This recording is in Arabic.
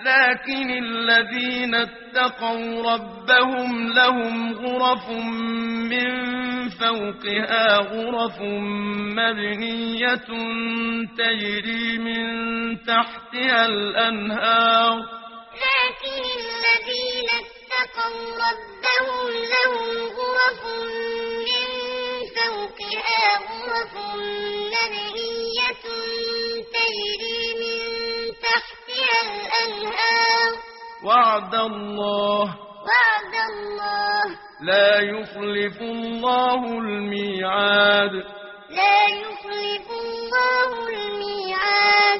لكن الذين اتقوا ربهم لهم غرف من فوقها غرف مبنية تجري من تحتها الأنهار لكن الذين اتقوا ربهم لهم غرف من فوقها غرف مبنية تجري من تحتها الأنهار وعد الله لا يخلف الله الميعاد لا يخلف الله الميعاد